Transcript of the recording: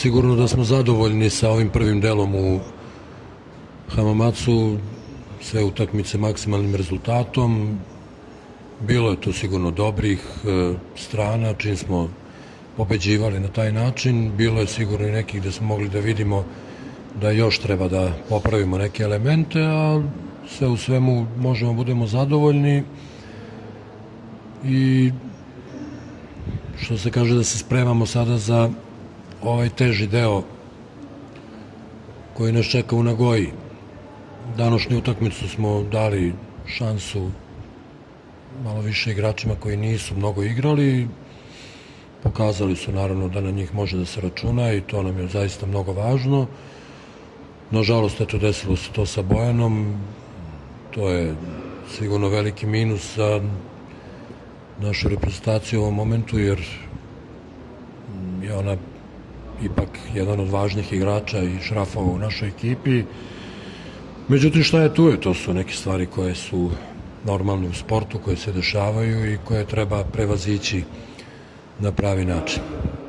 sigurno da smo zadovoljni sa ovim prvim delom u Hamamatsu, sve utakmice maksimalnim rezultatom. Bilo je tu sigurno dobrih strana, čim smo pobeđivali na taj način. Bilo je sigurno i nekih gde smo mogli da vidimo da još treba da popravimo neke elemente, a sve u svemu možemo budemo zadovoljni i što se kaže da se spremamo sada za ovaj teži deo koji nas čeka u Nagoji. Današnju utakmicu smo dali šansu malo više igračima koji nisu mnogo igrali. Pokazali su naravno da na njih može da se računa i to nam je zaista mnogo važno. Nažalost, eto, desilo se to sa Bojanom. To je sigurno veliki minus za našu reprezentaciju u ovom momentu, jer je ona ipak jedan od važnih igrača i šrafova u našoj ekipi. Međutim, šta je tu je? To su neke stvari koje su normalne u sportu, koje se dešavaju i koje treba prevazići na pravi način.